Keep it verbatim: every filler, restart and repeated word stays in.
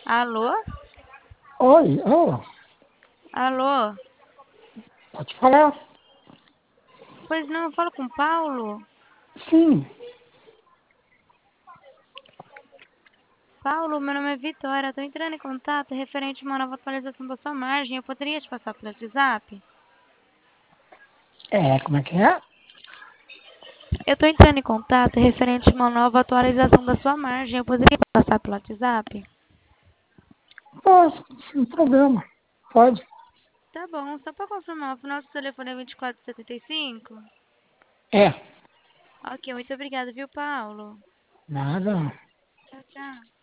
Alô? Oi, oh, Alô? pode falar? Pois não, eu falo com o Paulo. Sim, Paulo, meu nome é Vitória. Estou entrando em contato referente a uma nova atualização da sua margem. Eu poderia te passar pelo WhatsApp? é, como é que é? Eu estou entrando em contato referente a uma nova atualização da sua margem. Eu poderia te passar pelo WhatsApp? Posso, sem problema, pode. Tá bom, só para confirmar, o nosso telefone é vinte e quatro setenta e cinco? É, Ok, muito obrigada, viu, Paulo? nada. Tchau, tchau.